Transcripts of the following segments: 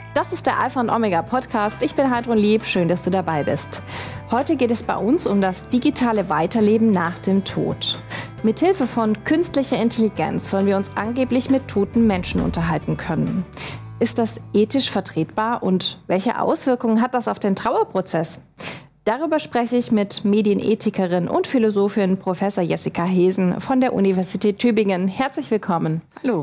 Das ist der Alpha und Omega Podcast. Ich bin Heidrun Lieb. Schön, dass du dabei bist. Heute geht es bei uns um das digitale Weiterleben nach dem Tod. Mithilfe von künstlicher Intelligenz sollen wir uns angeblich mit toten Menschen unterhalten können. Ist das ethisch vertretbar und welche Auswirkungen hat das auf den Trauerprozess? Darüber spreche ich mit Medienethikerin und Philosophin Professor Jessica Hesen von der Universität Tübingen. Herzlich willkommen. Hallo.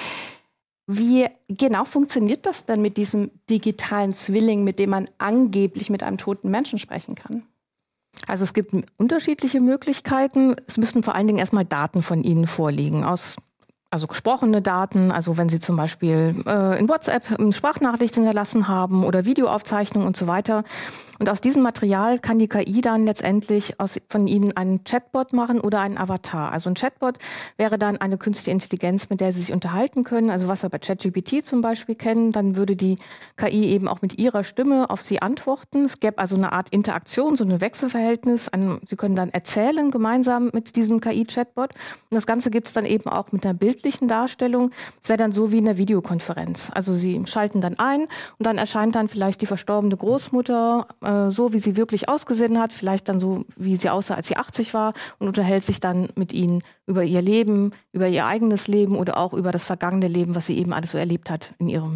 Wie genau funktioniert das denn mit diesem digitalen Zwilling, mit dem man angeblich mit einem toten Menschen sprechen kann? Also es gibt unterschiedliche Möglichkeiten. Es müssen vor allen Dingen erstmal Daten von Ihnen vorliegen, also gesprochene Daten, also wenn Sie zum Beispiel in WhatsApp eine Sprachnachricht hinterlassen haben oder Videoaufzeichnungen und so weiter. Und aus diesem Material kann die KI dann letztendlich von Ihnen einen Chatbot machen oder einen Avatar. Also ein Chatbot wäre dann eine künstliche Intelligenz, mit der Sie sich unterhalten können. Also was wir bei ChatGPT zum Beispiel kennen, dann würde die KI eben auch mit ihrer Stimme auf Sie antworten. Es gäbe also eine Art Interaktion, so ein Wechselverhältnis. Sie können dann erzählen gemeinsam mit diesem KI-Chatbot. Und das Ganze gibt es dann eben auch mit einer bildlichen Darstellung. Es wäre dann so wie in einer Videokonferenz. Also Sie schalten dann ein und dann erscheint dann vielleicht die verstorbene Großmutter, so wie sie wirklich ausgesehen hat, vielleicht dann so, wie sie aussah, als sie 80 war und unterhält sich dann mit ihnen über ihr Leben, über ihr eigenes Leben oder auch über das vergangene Leben, was sie eben alles so erlebt hat in ihrem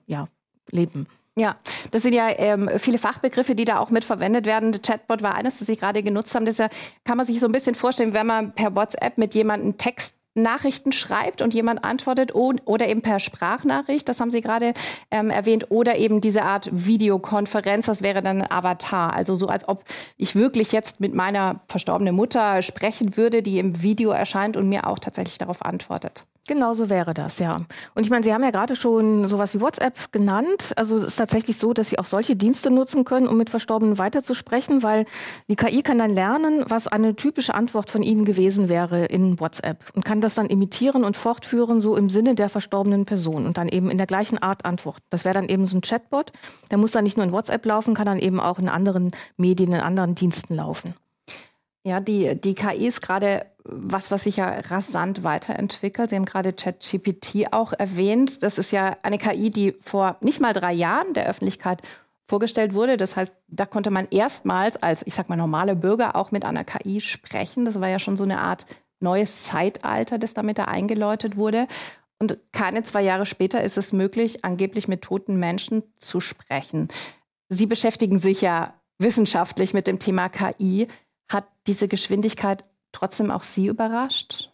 Leben. Ja, das sind ja viele Fachbegriffe, die da auch mit verwendet werden. Der Chatbot war eines, das Sie gerade genutzt haben. Das kann man sich so ein bisschen vorstellen, wenn man per WhatsApp mit jemandem Textnachrichten schreibt und jemand antwortet oder eben per Sprachnachricht, das haben Sie gerade erwähnt, oder eben diese Art Videokonferenz, das wäre dann ein Avatar. Also so, als ob ich wirklich jetzt mit meiner verstorbenen Mutter sprechen würde, die im Video erscheint und mir auch tatsächlich darauf antwortet. Genau so wäre das, ja. Und ich meine, Sie haben ja gerade schon sowas wie WhatsApp genannt. Also es ist tatsächlich so, dass Sie auch solche Dienste nutzen können, um mit Verstorbenen weiterzusprechen, weil die KI kann dann lernen, was eine typische Antwort von Ihnen gewesen wäre in WhatsApp und kann das dann imitieren und fortführen, so im Sinne der verstorbenen Person und dann eben in der gleichen Art antworten. Das wäre dann eben so ein Chatbot. Der muss dann nicht nur in WhatsApp laufen, kann dann eben auch in anderen Medien, in anderen Diensten laufen. Ja, die KI ist gerade was sich ja rasant weiterentwickelt. Sie haben gerade ChatGPT auch erwähnt. Das ist ja eine KI, die vor nicht mal 3 Jahren der Öffentlichkeit vorgestellt wurde. Das heißt, da konnte man erstmals als, ich sag mal, normaler Bürger auch mit einer KI sprechen. Das war ja schon so eine Art neues Zeitalter, das damit da eingeläutet wurde. Und keine 2 Jahre später ist es möglich, angeblich mit toten Menschen zu sprechen. Sie beschäftigen sich ja wissenschaftlich mit dem Thema KI. Hat diese Geschwindigkeit trotzdem auch Sie überrascht?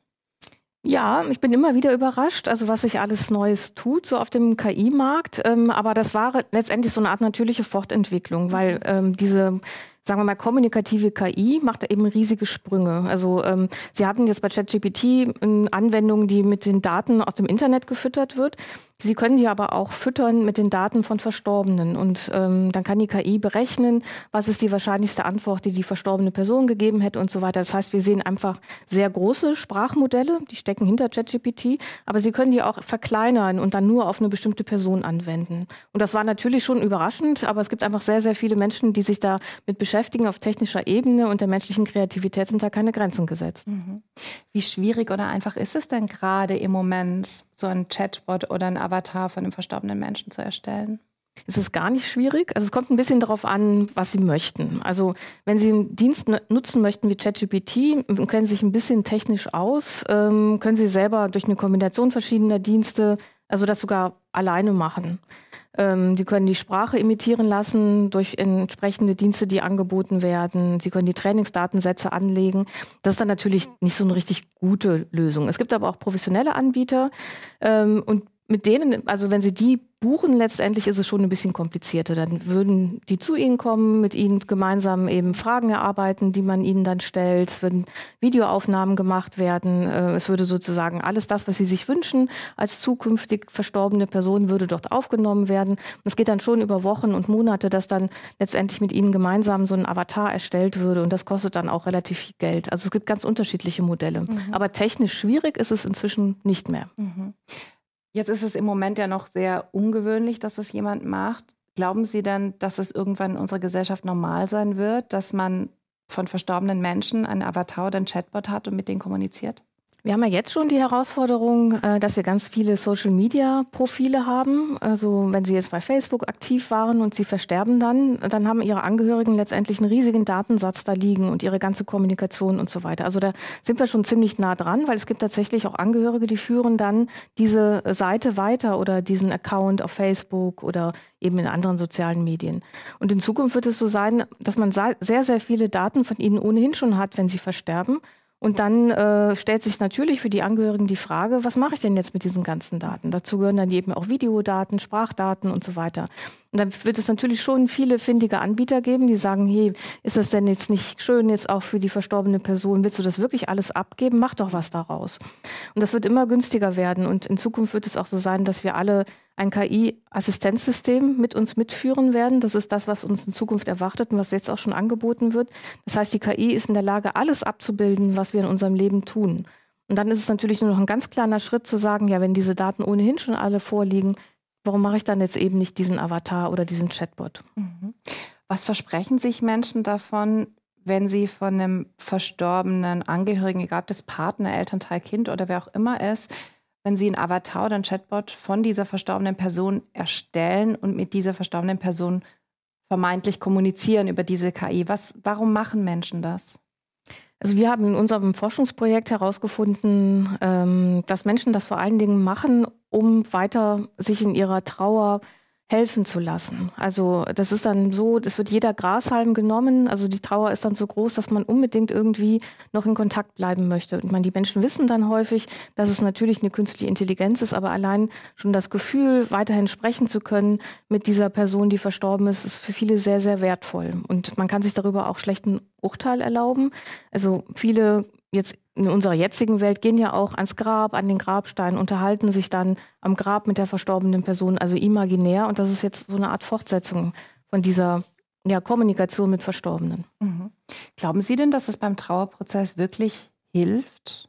Ja, ich bin immer wieder überrascht, also was sich alles Neues tut, so auf dem KI-Markt. Aber das war letztendlich so eine Art natürliche Fortentwicklung, weil diese, sagen wir mal, kommunikative KI macht eben riesige Sprünge. Also Sie hatten jetzt bei ChatGPT Anwendungen, die mit den Daten aus dem Internet gefüttert wird. Sie können die aber auch füttern mit den Daten von Verstorbenen. Und dann kann die KI berechnen, was ist die wahrscheinlichste Antwort, die die verstorbene Person gegeben hätte und so weiter. Das heißt, wir sehen einfach sehr große Sprachmodelle, die stecken hinter ChatGPT, aber Sie können die auch verkleinern und dann nur auf eine bestimmte Person anwenden. Und das war natürlich schon überraschend, aber es gibt einfach sehr, sehr viele Menschen, die sich damit beschäftigen auf technischer Ebene und der menschlichen Kreativität sind da keine Grenzen gesetzt. Mhm. Wie schwierig oder einfach ist es denn gerade im Moment, so ein Chatbot oder ein Avatar von einem verstorbenen Menschen zu erstellen? Es ist gar nicht schwierig. Also es kommt ein bisschen darauf an, was Sie möchten. Also wenn Sie einen Dienst nutzen möchten wie ChatGPT, kennen Sie sich ein bisschen technisch aus, können Sie selber durch eine Kombination verschiedener Dienste, also das sogar alleine machen. Sie können die Sprache imitieren lassen durch entsprechende Dienste, die angeboten werden. Sie können die Trainingsdatensätze anlegen. Das ist dann natürlich nicht so eine richtig gute Lösung. Es gibt aber auch professionelle Anbieter und mit denen, also wenn Sie die buchen, letztendlich ist es schon ein bisschen komplizierter. Dann würden die zu Ihnen kommen, mit Ihnen gemeinsam eben Fragen erarbeiten, die man Ihnen dann stellt. Es würden Videoaufnahmen gemacht werden. Es würde sozusagen alles das, was Sie sich wünschen, als zukünftig verstorbene Person, würde dort aufgenommen werden. Es geht dann schon über Wochen und Monate, dass dann letztendlich mit Ihnen gemeinsam so ein Avatar erstellt würde. Und das kostet dann auch relativ viel Geld. Also es gibt ganz unterschiedliche Modelle. Aber technisch schwierig ist es inzwischen nicht mehr. Jetzt ist es im Moment ja noch sehr ungewöhnlich, dass es jemand macht. Glauben Sie denn, dass es irgendwann in unserer Gesellschaft normal sein wird, dass man von verstorbenen Menschen einen Avatar oder einen Chatbot hat und mit denen kommuniziert? Wir haben ja jetzt schon die Herausforderung, dass wir ganz viele Social-Media-Profile haben. Also wenn Sie jetzt bei Facebook aktiv waren und Sie versterben dann haben Ihre Angehörigen letztendlich einen riesigen Datensatz da liegen und Ihre ganze Kommunikation und so weiter. Also da sind wir schon ziemlich nah dran, weil es gibt tatsächlich auch Angehörige, die führen dann diese Seite weiter oder diesen Account auf Facebook oder eben in anderen sozialen Medien. Und in Zukunft wird es so sein, dass man sehr, sehr viele Daten von Ihnen ohnehin schon hat, wenn Sie versterben. Und dann stellt sich natürlich für die Angehörigen die Frage, was mache ich denn jetzt mit diesen ganzen Daten? Dazu gehören dann eben auch Videodaten, Sprachdaten und so weiter. Und dann wird es natürlich schon viele findige Anbieter geben, die sagen, hey, ist das denn jetzt nicht schön jetzt auch für die verstorbene Person? Willst du das wirklich alles abgeben? Mach doch was daraus. Und das wird immer günstiger werden. Und in Zukunft wird es auch so sein, dass wir alle ein KI-Assistenzsystem mit uns mitführen werden. Das ist das, was uns in Zukunft erwartet und was jetzt auch schon angeboten wird. Das heißt, die KI ist in der Lage, alles abzubilden, was wir in unserem Leben tun. Und dann ist es natürlich nur noch ein ganz kleiner Schritt zu sagen, ja, wenn diese Daten ohnehin schon alle vorliegen, warum mache ich dann jetzt eben nicht diesen Avatar oder diesen Chatbot? Mhm. Was versprechen sich Menschen davon, wenn sie von einem verstorbenen Angehörigen, egal ob das Partner, Elternteil, Kind oder wer auch immer ist, wenn Sie einen Avatar oder einen Chatbot von dieser verstorbenen Person erstellen und mit dieser verstorbenen Person vermeintlich kommunizieren über diese KI? Warum machen Menschen das? Also wir haben in unserem Forschungsprojekt herausgefunden, dass Menschen das vor allen Dingen machen, um weiter sich in ihrer Trauer helfen zu lassen. Also das ist dann so, das wird jeder Grashalm genommen. Also die Trauer ist dann so groß, dass man unbedingt irgendwie noch in Kontakt bleiben möchte. Und die Menschen wissen dann häufig, dass es natürlich eine künstliche Intelligenz ist, aber allein schon das Gefühl, weiterhin sprechen zu können mit dieser Person, die verstorben ist, ist für viele sehr, sehr wertvoll. Und man kann sich darüber auch schlecht ein Urteil erlauben. Also viele jetzt in unserer jetzigen Welt gehen ja auch ans Grab, an den Grabstein, unterhalten sich dann am Grab mit der verstorbenen Person, also imaginär. Und das ist jetzt so eine Art Fortsetzung von dieser Kommunikation mit Verstorbenen. Mhm. Glauben Sie denn, dass es beim Trauerprozess wirklich hilft?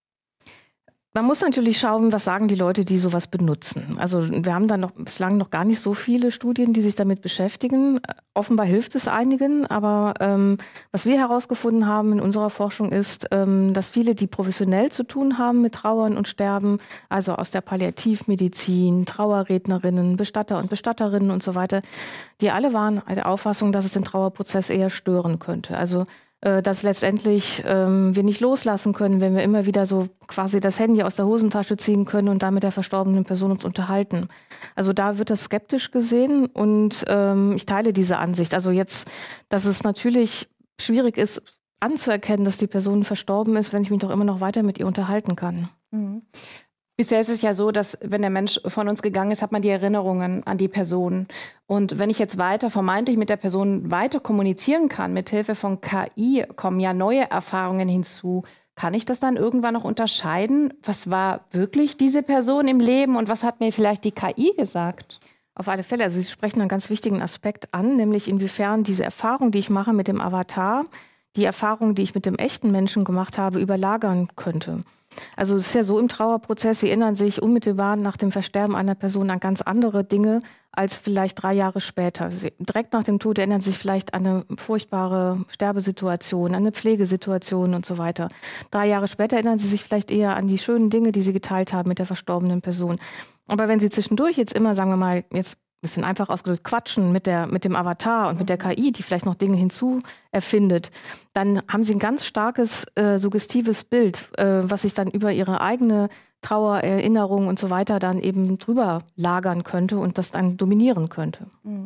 Man muss natürlich schauen, was sagen die Leute, die sowas benutzen. Also wir haben da bislang noch gar nicht so viele Studien, die sich damit beschäftigen. Offenbar hilft es einigen, aber was wir herausgefunden haben in unserer Forschung ist, dass viele, die professionell zu tun haben mit Trauern und Sterben, also aus der Palliativmedizin, Trauerrednerinnen, Bestatter und Bestatterinnen und so weiter, die alle waren der Auffassung, dass es den Trauerprozess eher stören könnte. Also dass letztendlich wir nicht loslassen können, wenn wir immer wieder so quasi das Handy aus der Hosentasche ziehen können und da mit der verstorbenen Person uns unterhalten. Also da wird das skeptisch gesehen und ich teile diese Ansicht. Also jetzt, dass es natürlich schwierig ist, anzuerkennen, dass die Person verstorben ist, wenn ich mich doch immer noch weiter mit ihr unterhalten kann. Mhm. Bisher ist es ja so, dass wenn der Mensch von uns gegangen ist, hat man die Erinnerungen an die Person. Und wenn ich jetzt vermeintlich mit der Person weiter kommunizieren kann, mit Hilfe von KI kommen ja neue Erfahrungen hinzu. Kann ich das dann irgendwann noch unterscheiden? Was war wirklich diese Person im Leben und was hat mir vielleicht die KI gesagt? Auf alle Fälle. Also Sie sprechen einen ganz wichtigen Aspekt an, nämlich inwiefern diese Erfahrung, die ich mache mit dem Avatar, die Erfahrung, die ich mit dem echten Menschen gemacht habe, überlagern könnte. Also es ist ja so im Trauerprozess, Sie erinnern sich unmittelbar nach dem Versterben einer Person an ganz andere Dinge als vielleicht 3 Jahre später. Direkt nach dem Tod erinnern Sie sich vielleicht an eine furchtbare Sterbesituation, an eine Pflegesituation und so weiter. 3 Jahre später erinnern Sie sich vielleicht eher an die schönen Dinge, die Sie geteilt haben mit der verstorbenen Person. Aber wenn Sie zwischendurch jetzt immer, sagen wir mal, jetzt ein bisschen einfach ausgedrückt, quatschen mit dem Avatar und mit der KI, die vielleicht noch Dinge hinzu erfindet, dann haben Sie ein ganz starkes, suggestives Bild, was sich dann über Ihre eigene Trauer, Erinnerung und so weiter dann eben drüber lagern könnte und das dann dominieren könnte. Mhm.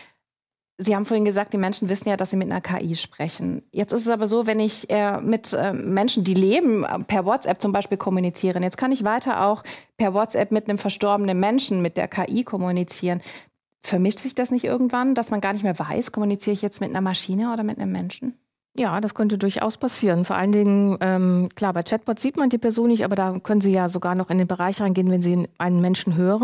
Sie haben vorhin gesagt, die Menschen wissen ja, dass sie mit einer KI sprechen. Jetzt ist es aber so, wenn ich mit Menschen, die leben, per WhatsApp zum Beispiel kommunizieren. Jetzt kann ich weiter auch per WhatsApp mit einem verstorbenen Menschen, mit der KI kommunizieren. Vermischt sich das nicht irgendwann, dass man gar nicht mehr weiß, kommuniziere ich jetzt mit einer Maschine oder mit einem Menschen? Ja, das könnte durchaus passieren. Vor allen Dingen, klar, bei Chatbots sieht man die Person nicht, aber da können Sie ja sogar noch in den Bereich reingehen, wenn Sie einen Menschen hören.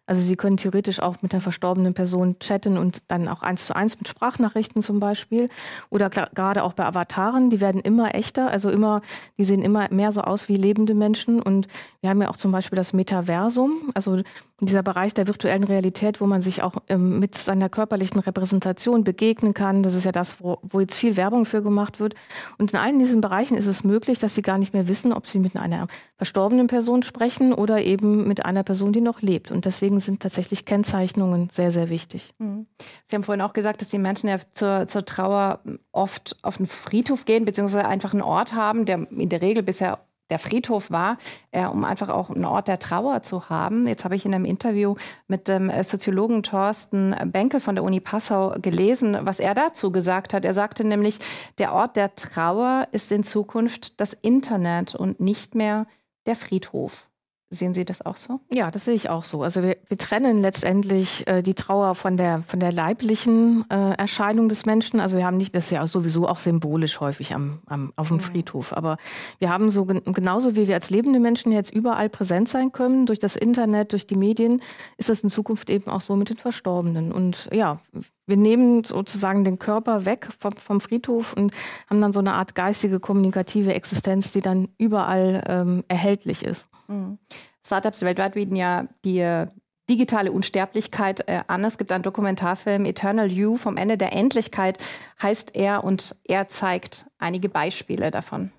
Also Sie können theoretisch auch mit einer verstorbenen Person chatten und dann auch 1:1 mit Sprachnachrichten zum Beispiel. Oder gerade auch bei Avataren, die werden immer echter, also die sehen immer mehr so aus wie lebende Menschen. Und wir haben ja auch zum Beispiel das Metaversum, also dieser Bereich der virtuellen Realität, wo man sich auch mit seiner körperlichen Repräsentation begegnen kann. Das ist ja das, wo jetzt viel Werbung für gemacht wird. Und in allen diesen Bereichen ist es möglich, dass Sie gar nicht mehr wissen, ob Sie mit einer verstorbenen Person sprechen oder eben mit einer Person, die noch lebt. Und deswegen sind tatsächlich Kennzeichnungen sehr, sehr wichtig. Sie haben vorhin auch gesagt, dass die Menschen ja zur Trauer oft auf den Friedhof gehen, beziehungsweise einfach einen Ort haben, der in der Regel bisher der Friedhof war, um einfach auch einen Ort der Trauer zu haben. Jetzt habe ich in einem Interview mit dem Soziologen Thorsten Benkel von der Uni Passau gelesen, was er dazu gesagt hat. Er sagte nämlich, der Ort der Trauer ist in Zukunft das Internet und nicht mehr der Friedhof. Sehen Sie das auch so? Ja, das sehe ich auch so. Also wir trennen letztendlich die Trauer von der leiblichen Erscheinung des Menschen. Also wir haben nicht, das ist ja sowieso auch symbolisch häufig auf dem Friedhof. Aber wir haben so genauso wie wir als lebende Menschen jetzt überall präsent sein können, durch das Internet, durch die Medien, ist das in Zukunft eben auch so mit den Verstorbenen. Und ja, wir nehmen sozusagen den Körper weg vom Friedhof und haben dann so eine Art geistige, kommunikative Existenz, die dann überall erhältlich ist. Startups weltweit bieten ja die digitale Unsterblichkeit an. Es gibt einen Dokumentarfilm, Eternal You, vom Ende der Endlichkeit heißt er, und er zeigt einige Beispiele davon.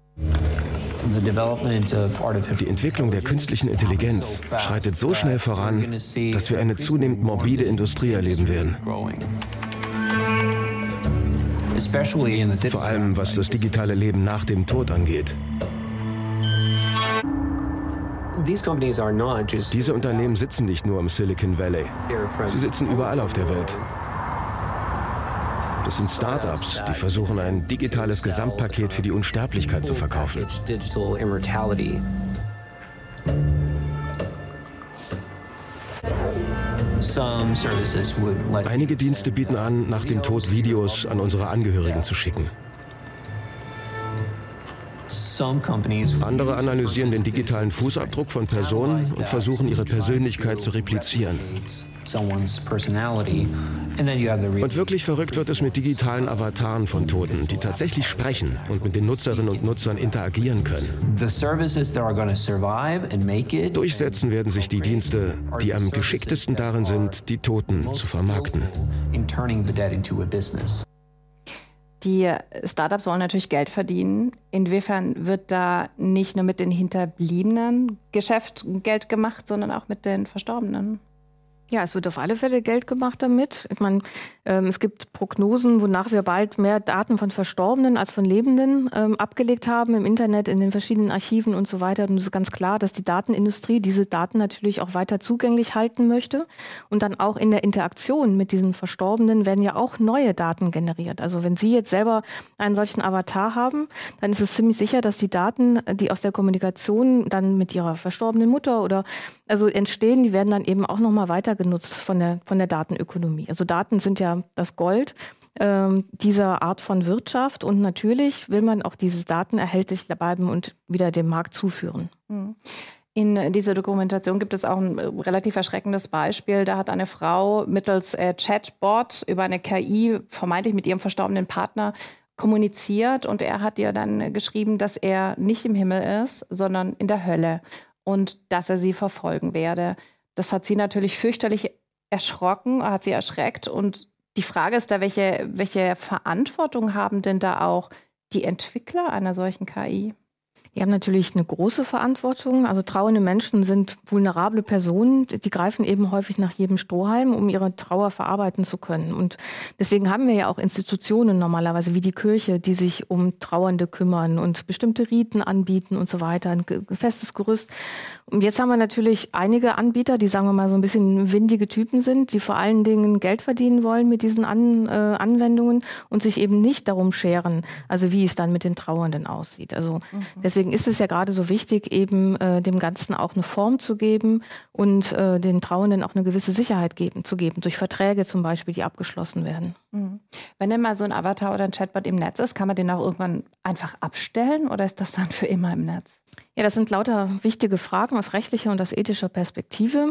Die Entwicklung der künstlichen Intelligenz schreitet so schnell voran, dass wir eine zunehmend morbide Industrie erleben werden. Vor allem, was das digitale Leben nach dem Tod angeht. Diese Unternehmen sitzen nicht nur im Silicon Valley. Sie sitzen überall auf der Welt. Das sind Startups, die versuchen, ein digitales Gesamtpaket für die Unsterblichkeit zu verkaufen. Einige Dienste bieten an, nach dem Tod Videos an unsere Angehörigen zu schicken. Andere analysieren den digitalen Fußabdruck von Personen und versuchen, ihre Persönlichkeit zu replizieren. Und wirklich verrückt wird es mit digitalen Avataren von Toten, die tatsächlich sprechen und mit den Nutzerinnen und Nutzern interagieren können. Durchsetzen werden sich die Dienste, die am geschicktesten darin sind, die Toten zu vermarkten. Die Startups wollen natürlich Geld verdienen. Inwiefern wird da nicht nur mit den Hinterbliebenen Geld gemacht, sondern auch mit den Verstorbenen? Ja, es wird auf alle Fälle Geld gemacht damit. Ich meine, es gibt Prognosen, wonach wir bald mehr Daten von Verstorbenen als von Lebenden abgelegt haben im Internet, in den verschiedenen Archiven und so weiter. Und es ist ganz klar, dass die Datenindustrie diese Daten natürlich auch weiter zugänglich halten möchte. Und dann auch in der Interaktion mit diesen Verstorbenen werden ja auch neue Daten generiert. Also wenn Sie jetzt selber einen solchen Avatar haben, dann ist es ziemlich sicher, dass die Daten, die aus der Kommunikation dann mit Ihrer verstorbenen Mutter oder also entstehen, die werden dann eben auch nochmal weiter genutzt von der Datenökonomie. Also Daten sind ja das Gold dieser Art von Wirtschaft und natürlich will man auch diese Daten erhältlich bleiben und wieder dem Markt zuführen. In dieser Dokumentation gibt es auch ein relativ erschreckendes Beispiel. Da hat eine Frau mittels Chatbot über eine KI vermeintlich mit ihrem verstorbenen Partner kommuniziert und er hat ihr dann geschrieben, dass er nicht im Himmel ist, sondern in der Hölle und dass er sie verfolgen werde. Das hat sie natürlich fürchterlich erschreckt. Und die Frage ist da, welche Verantwortung haben denn da auch die Entwickler einer solchen KI? Die haben natürlich eine große Verantwortung. Also trauernde Menschen sind vulnerable Personen. Die greifen eben häufig nach jedem Strohhalm, um ihre Trauer verarbeiten zu können. Und deswegen haben wir ja auch Institutionen normalerweise wie die Kirche, die sich um Trauernde kümmern und bestimmte Riten anbieten und so weiter. Ein festes Gerüst. Und jetzt haben wir natürlich einige Anbieter, die, sagen wir mal, so ein bisschen windige Typen sind, die vor allen Dingen Geld verdienen wollen mit diesen Anwendungen und sich eben nicht darum scheren, also wie es dann mit den Trauernden aussieht. Also deswegen ist es ja gerade so wichtig, eben dem Ganzen auch eine Form zu geben und den Trauernden auch eine gewisse Sicherheit zu geben, durch Verträge zum Beispiel, die abgeschlossen werden. Wenn denn mal so ein Avatar oder ein Chatbot im Netz ist, kann man den auch irgendwann einfach abstellen oder ist das dann für immer im Netz? Ja, das sind lauter wichtige Fragen aus rechtlicher und aus ethischer Perspektive.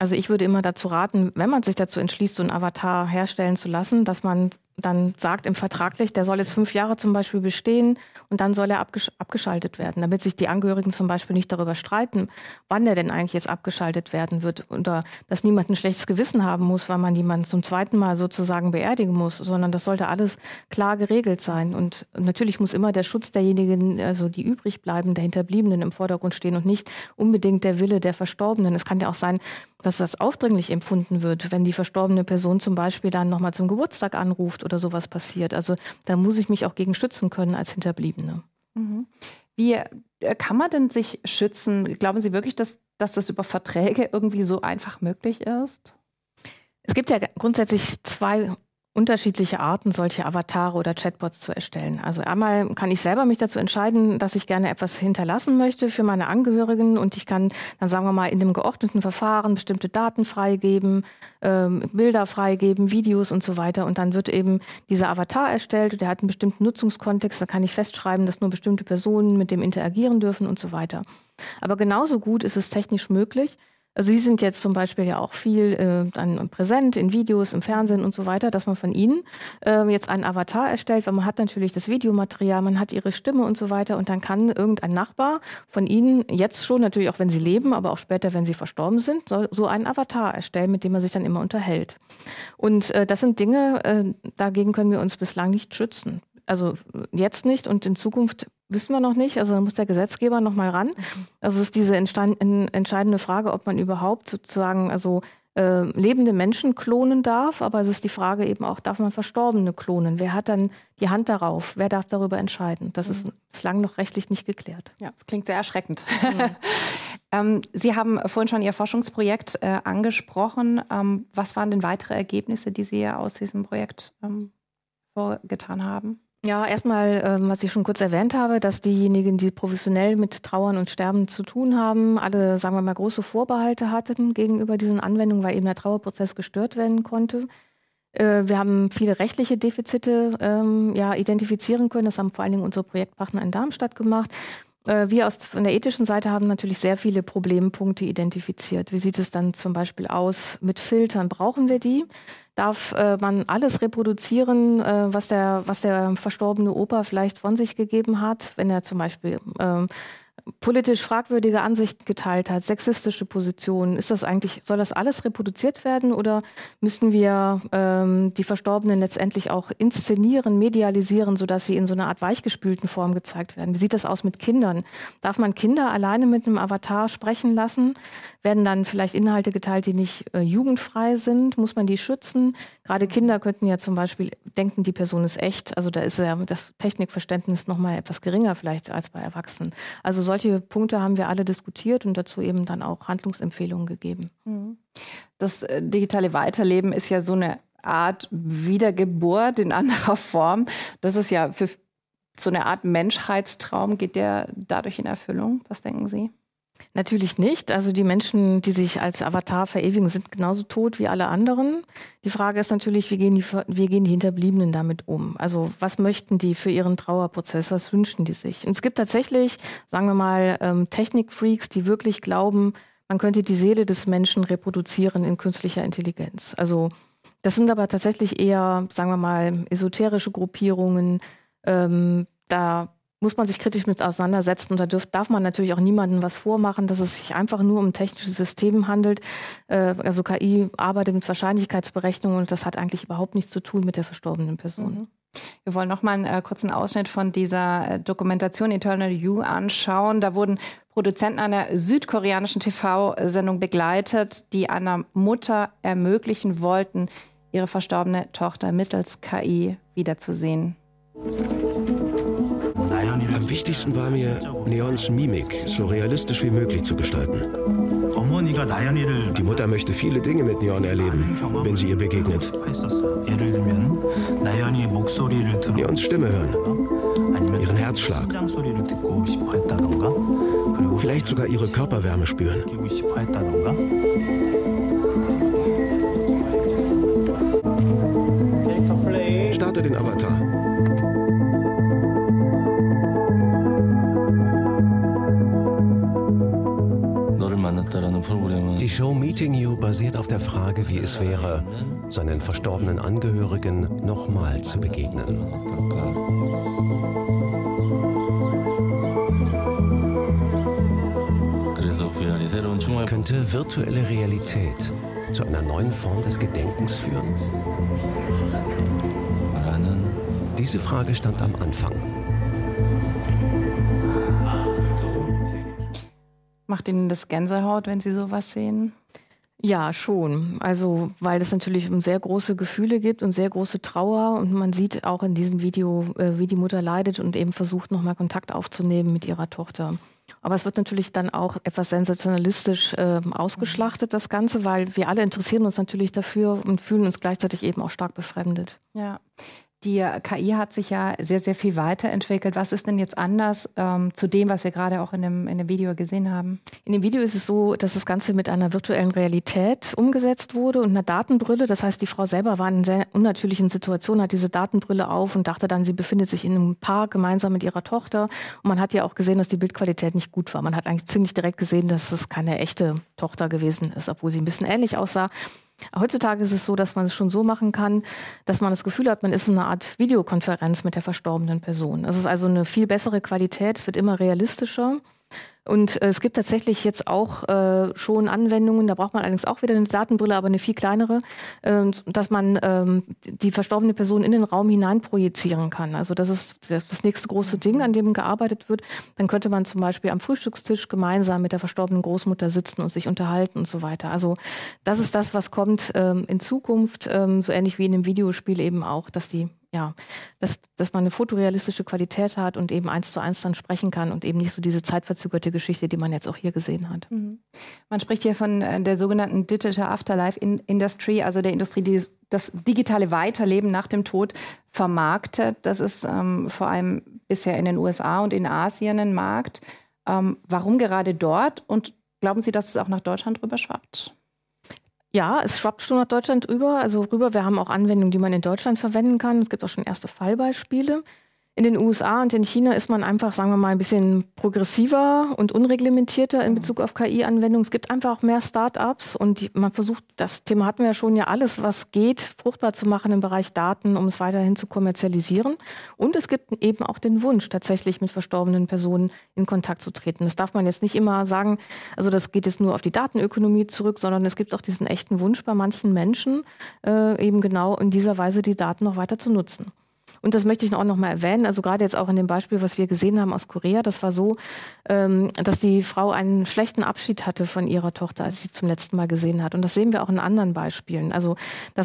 Also ich würde immer dazu raten, wenn man sich dazu entschließt, so einen Avatar herstellen zu lassen, dass man dann sagt im vertraglich, der soll jetzt 5 Jahre zum Beispiel bestehen und dann soll er abgeschaltet werden, damit sich die Angehörigen zum Beispiel nicht darüber streiten, wann der denn eigentlich jetzt abgeschaltet werden wird oder dass niemand ein schlechtes Gewissen haben muss, weil man jemanden zum zweiten Mal sozusagen beerdigen muss, sondern das sollte alles klar geregelt sein. Und natürlich muss immer der Schutz derjenigen, also die übrig bleiben, der Hinterbliebenen im Vordergrund stehen und nicht unbedingt der Wille der Verstorbenen. Es kann ja auch sein, dass das aufdringlich empfunden wird, wenn die verstorbene Person zum Beispiel dann nochmal zum Geburtstag anruft oder sowas passiert. Also da muss ich mich auch gegen schützen können als Hinterbliebene. Mhm. Wie kann man denn sich schützen? Glauben Sie wirklich, dass das über Verträge irgendwie so einfach möglich ist? Es gibt ja grundsätzlich 2 unterschiedliche Arten, solche Avatare oder Chatbots zu erstellen. Also einmal kann ich selber mich dazu entscheiden, dass ich gerne etwas hinterlassen möchte für meine Angehörigen und ich kann dann, sagen wir mal, in dem geordneten Verfahren bestimmte Daten freigeben, Bilder freigeben, Videos und so weiter und dann wird eben dieser Avatar erstellt und der hat einen bestimmten Nutzungskontext, da kann ich festschreiben, dass nur bestimmte Personen mit dem interagieren dürfen und so weiter. Aber genauso gut ist es technisch möglich. Also Sie sind jetzt zum Beispiel ja auch viel dann präsent in Videos, im Fernsehen und so weiter, dass man von Ihnen jetzt einen Avatar erstellt, weil man hat natürlich das Videomaterial, man hat Ihre Stimme und so weiter und dann kann irgendein Nachbar von Ihnen jetzt schon, natürlich auch wenn Sie leben, aber auch später, wenn Sie verstorben sind, so einen Avatar erstellen, mit dem man sich dann immer unterhält. Und das sind Dinge, dagegen können wir uns bislang nicht schützen. Also jetzt nicht und in Zukunft wissen wir noch nicht. Also da muss der Gesetzgeber noch mal ran. Also es ist diese entscheidende Frage, ob man überhaupt sozusagen lebende Menschen klonen darf. Aber es ist die Frage eben auch, darf man Verstorbene klonen? Wer hat dann die Hand darauf? Wer darf darüber entscheiden? Das ist bislang noch rechtlich nicht geklärt. Ja, das klingt sehr erschreckend. Sie haben vorhin schon Ihr Forschungsprojekt angesprochen. Was waren denn weitere Ergebnisse, die Sie aus diesem Projekt vorgetan haben? Ja, erstmal, was ich schon kurz erwähnt habe, dass diejenigen, die professionell mit Trauern und Sterben zu tun haben, alle, sagen wir mal, große Vorbehalte hatten gegenüber diesen Anwendungen, weil eben der Trauerprozess gestört werden konnte. Wir haben viele rechtliche Defizite identifizieren können. Das haben vor allen Dingen unsere Projektpartner in Darmstadt gemacht. Wir von der ethischen Seite haben natürlich sehr viele Problempunkte identifiziert. Wie sieht es dann zum Beispiel aus mit Filtern? Brauchen wir die? Darf man alles reproduzieren, was der verstorbene Opa vielleicht von sich gegeben hat, wenn er zum Beispiel politisch fragwürdige Ansichten geteilt hat, sexistische Positionen? Soll das alles reproduziert werden oder müssen wir die Verstorbenen letztendlich auch inszenieren, medialisieren, sodass sie in so einer Art weichgespülten Form gezeigt werden? Wie sieht das aus mit Kindern? Darf man Kinder alleine mit einem Avatar sprechen lassen? Werden dann vielleicht Inhalte geteilt, die nicht jugendfrei sind? Muss man die schützen? Gerade Kinder könnten ja zum Beispiel denken, die Person ist echt. Also da ist ja das Technikverständnis noch mal etwas geringer vielleicht als bei Erwachsenen. Also solche Punkte haben wir alle diskutiert und dazu eben dann auch Handlungsempfehlungen gegeben. Das digitale Weiterleben ist ja so eine Art Wiedergeburt in anderer Form. Das ist ja für so eine Art Menschheitstraum. Geht der dadurch in Erfüllung? Was denken Sie? Natürlich nicht. Also die Menschen, die sich als Avatar verewigen, sind genauso tot wie alle anderen. Die Frage ist natürlich, wie gehen die Hinterbliebenen damit um? Also was möchten die für ihren Trauerprozess? Was wünschen die sich? Und es gibt tatsächlich, sagen wir mal, Technikfreaks, die wirklich glauben, man könnte die Seele des Menschen reproduzieren in künstlicher Intelligenz. Also das sind aber tatsächlich eher, sagen wir mal, esoterische Gruppierungen. Da muss man sich kritisch mit auseinandersetzen und da darf man natürlich auch niemandem was vormachen, dass es sich einfach nur um ein technisches System handelt. Also KI arbeitet mit Wahrscheinlichkeitsberechnungen und das hat eigentlich überhaupt nichts zu tun mit der verstorbenen Person. Wir wollen noch mal einen kurzen Ausschnitt von dieser Dokumentation Eternal You anschauen. Da wurden Produzenten einer südkoreanischen TV-Sendung begleitet, die einer Mutter ermöglichen wollten, ihre verstorbene Tochter mittels KI wiederzusehen. Am wichtigsten war mir, Neons Mimik so realistisch wie möglich zu gestalten. Die Mutter möchte viele Dinge mit Neon erleben, wenn sie ihr begegnet. Neons Stimme hören, ihren Herzschlag, vielleicht sogar ihre Körperwärme spüren. Starte den Avatar. Die Show Meeting You basiert auf der Frage, wie es wäre, seinen verstorbenen Angehörigen nochmal zu begegnen. Könnte virtuelle Realität zu einer neuen Form des Gedenkens führen? Diese Frage stand am Anfang. Macht Ihnen das Gänsehaut, wenn Sie sowas sehen? Ja, schon. Also, weil es natürlich sehr große Gefühle gibt und sehr große Trauer. Und man sieht auch in diesem Video, wie die Mutter leidet und eben versucht, nochmal Kontakt aufzunehmen mit ihrer Tochter. Aber es wird natürlich dann auch etwas sensationalistisch ausgeschlachtet, das Ganze, weil wir alle interessieren uns natürlich dafür und fühlen uns gleichzeitig eben auch stark befremdet. Ja. Die KI hat sich ja sehr, sehr viel weiterentwickelt. Was ist denn jetzt anders zu dem, was wir gerade auch in dem Video gesehen haben? In dem Video ist es so, dass das Ganze mit einer virtuellen Realität umgesetzt wurde und einer Datenbrille. Das heißt, die Frau selber war in einer sehr unnatürlichen Situation, hat diese Datenbrille auf und dachte dann, sie befindet sich in einem Park gemeinsam mit ihrer Tochter. Und man hat ja auch gesehen, dass die Bildqualität nicht gut war. Man hat eigentlich ziemlich direkt gesehen, dass es keine echte Tochter gewesen ist, obwohl sie ein bisschen ähnlich aussah. Heutzutage ist es so, dass man es schon so machen kann, dass man das Gefühl hat, man ist in einer Art Videokonferenz mit der verstorbenen Person. Es ist also eine viel bessere Qualität, es wird immer realistischer. Und es gibt tatsächlich jetzt auch schon Anwendungen, da braucht man allerdings auch wieder eine Datenbrille, aber eine viel kleinere, dass man die verstorbene Person in den Raum hinein projizieren kann. Also das ist das nächste große Ding, an dem gearbeitet wird. Dann könnte man zum Beispiel am Frühstückstisch gemeinsam mit der verstorbenen Großmutter sitzen und sich unterhalten und so weiter. Also das ist das, was kommt in Zukunft, so ähnlich wie in einem Videospiel eben auch, dass man eine fotorealistische Qualität hat und eben 1:1 dann sprechen kann und eben nicht so diese zeitverzögerte Geschichte, die man jetzt auch hier gesehen hat. Man spricht hier von der sogenannten Digital Afterlife Industry, also der Industrie, die das digitale Weiterleben nach dem Tod vermarktet. Das ist vor allem bisher in den USA und in Asien ein Markt. Warum gerade dort? Und glauben Sie, dass es auch nach Deutschland rüber schwappt? Ja, es schwappt schon nach Deutschland rüber. Wir haben auch Anwendungen, die man in Deutschland verwenden kann. Es gibt auch schon erste Fallbeispiele. In den USA und in China ist man einfach, sagen wir mal, ein bisschen progressiver und unreglementierter in Bezug auf KI-Anwendungen. Es gibt einfach auch mehr Start-ups und man versucht, das Thema hatten wir ja schon, alles, was geht, fruchtbar zu machen im Bereich Daten, um es weiterhin zu kommerzialisieren. Und es gibt eben auch den Wunsch, tatsächlich mit verstorbenen Personen in Kontakt zu treten. Das darf man jetzt nicht immer sagen, also das geht jetzt nur auf die Datenökonomie zurück, sondern es gibt auch diesen echten Wunsch bei manchen Menschen, eben genau in dieser Weise die Daten noch weiter zu nutzen. Und das möchte ich auch noch mal erwähnen, also gerade jetzt auch in dem Beispiel, was wir gesehen haben aus Korea, das war so, dass die Frau einen schlechten Abschied hatte von ihrer Tochter, als sie zum letzten Mal gesehen hat. Und das sehen wir auch in anderen Beispielen. Also,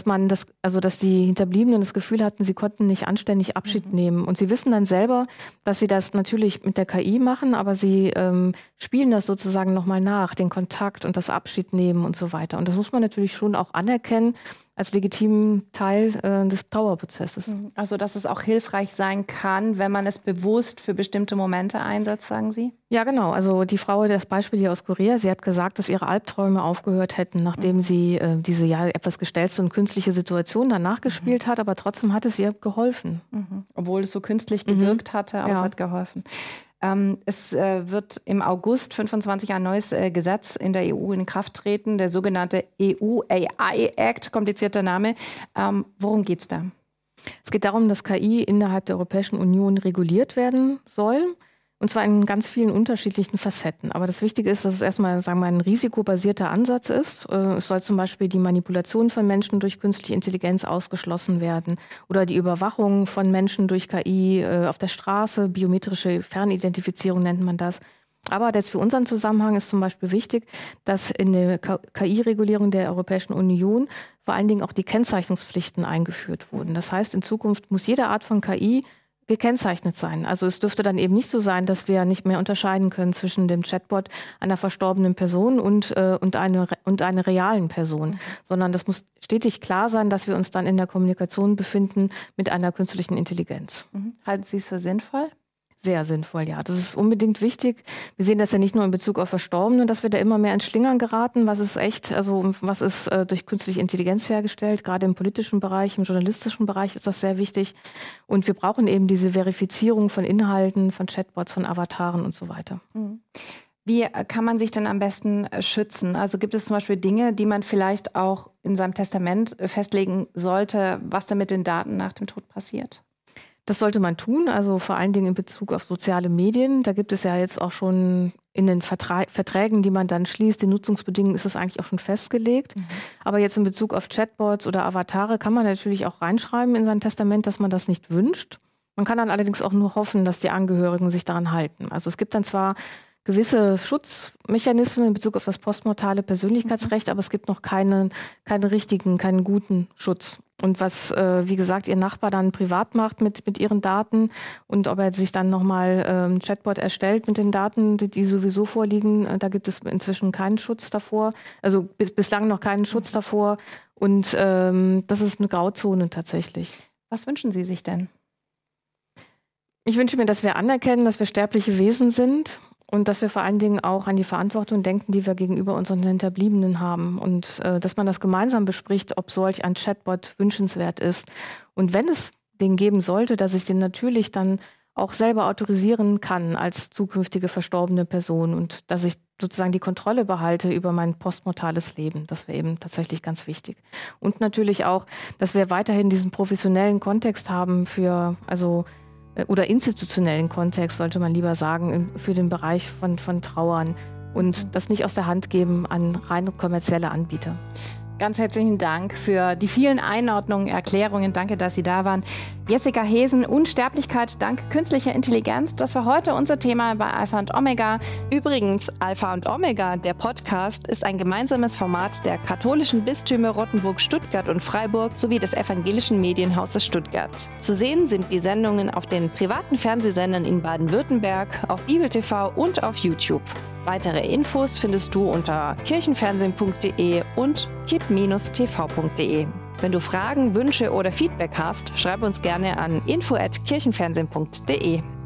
dass die Hinterbliebenen das Gefühl hatten, sie konnten nicht anständig Abschied nehmen. Und sie wissen dann selber, dass sie das natürlich mit der KI machen, aber sie spielen das sozusagen noch mal nach, den Kontakt und das Abschied nehmen und so weiter. Und das muss man natürlich schon auch anerkennen als legitimen Teil des Trauerprozesses. Also, dass es auch hilfreich sein kann, wenn man es bewusst für bestimmte Momente einsetzt, sagen Sie? Ja, genau. Also die Frau, das Beispiel hier aus Korea, sie hat gesagt, dass ihre Albträume aufgehört hätten, nachdem sie diese etwas gestellte und künstliche Situation dann nachgespielt hat, aber trotzdem hat es ihr geholfen. Obwohl es so künstlich gewirkt hatte, aber es hat geholfen. Es wird im August 25 ein neues Gesetz in der EU in Kraft treten, der sogenannte EU AI Act, komplizierter Name. Worum geht es da? Es geht darum, dass KI innerhalb der Europäischen Union reguliert werden soll. Und zwar in ganz vielen unterschiedlichen Facetten. Aber das Wichtige ist, dass es erstmal, sagen wir mal, ein risikobasierter Ansatz ist. Es soll zum Beispiel die Manipulation von Menschen durch künstliche Intelligenz ausgeschlossen werden oder die Überwachung von Menschen durch KI auf der Straße, biometrische Fernidentifizierung nennt man das. Aber jetzt für unseren Zusammenhang ist zum Beispiel wichtig, dass in der KI-Regulierung der Europäischen Union vor allen Dingen auch die Kennzeichnungspflichten eingeführt wurden. Das heißt, in Zukunft muss jede Art von KI gekennzeichnet sein. Also es dürfte dann eben nicht so sein, dass wir nicht mehr unterscheiden können zwischen dem Chatbot einer verstorbenen Person und einer realen Person, sondern das muss stetig klar sein, dass wir uns dann in der Kommunikation befinden mit einer künstlichen Intelligenz. Halten Sie es für sinnvoll? Sehr sinnvoll, ja. Das ist unbedingt wichtig. Wir sehen das ja nicht nur in Bezug auf Verstorbene, dass wir da immer mehr ins Schlingern geraten. Was ist durch künstliche Intelligenz hergestellt? Gerade im politischen Bereich, im journalistischen Bereich ist das sehr wichtig. Und wir brauchen eben diese Verifizierung von Inhalten, von Chatbots, von Avataren und so weiter. Wie kann man sich denn am besten schützen? Also gibt es zum Beispiel Dinge, die man vielleicht auch in seinem Testament festlegen sollte, was dann mit den Daten nach dem Tod passiert? Das sollte man tun, also vor allen Dingen in Bezug auf soziale Medien. Da gibt es ja jetzt auch schon in den Verträgen, die man dann schließt, den Nutzungsbedingungen ist das eigentlich auch schon festgelegt. Aber jetzt in Bezug auf Chatbots oder Avatare kann man natürlich auch reinschreiben in sein Testament, dass man das nicht wünscht. Man kann dann allerdings auch nur hoffen, dass die Angehörigen sich daran halten. Also es gibt dann zwar gewisse Schutzmechanismen in Bezug auf das postmortale Persönlichkeitsrecht, aber es gibt noch keinen guten Schutz. Und was, wie gesagt, Ihr Nachbar dann privat macht mit Ihren Daten und ob er sich dann nochmal ein Chatbot erstellt mit den Daten, die sowieso vorliegen, da gibt es inzwischen keinen Schutz davor, also bislang noch keinen Schutz davor. Und das ist eine Grauzone tatsächlich. Was wünschen Sie sich denn? Ich wünsche mir, dass wir anerkennen, dass wir sterbliche Wesen sind. Und dass wir vor allen Dingen auch an die Verantwortung denken, die wir gegenüber unseren Hinterbliebenen haben. Und dass man das gemeinsam bespricht, ob solch ein Chatbot wünschenswert ist. Und wenn es den geben sollte, dass ich den natürlich dann auch selber autorisieren kann als zukünftige verstorbene Person. Und dass ich sozusagen die Kontrolle behalte über mein postmortales Leben. Das wäre eben tatsächlich ganz wichtig. Und natürlich auch, dass wir weiterhin diesen professionellen Kontext haben oder institutionellen Kontext, sollte man lieber sagen, für den Bereich von Trauern und das nicht aus der Hand geben an rein kommerzielle Anbieter. Ganz herzlichen Dank für die vielen Einordnungen, Erklärungen. Danke, dass Sie da waren. Jessica Hesen, Unsterblichkeit dank künstlicher Intelligenz. Das war heute unser Thema bei Alpha und Omega. Übrigens, Alpha und Omega, der Podcast, ist ein gemeinsames Format der katholischen Bistümer Rottenburg, Stuttgart und Freiburg sowie des evangelischen Medienhauses Stuttgart. Zu sehen sind die Sendungen auf den privaten Fernsehsendern in Baden-Württemberg, auf Bibel TV und auf YouTube. Weitere Infos findest du unter kirchenfernsehen.de und kip-tv.de. Wenn du Fragen, Wünsche oder Feedback hast, schreib uns gerne an info@kirchenfernsehen.de.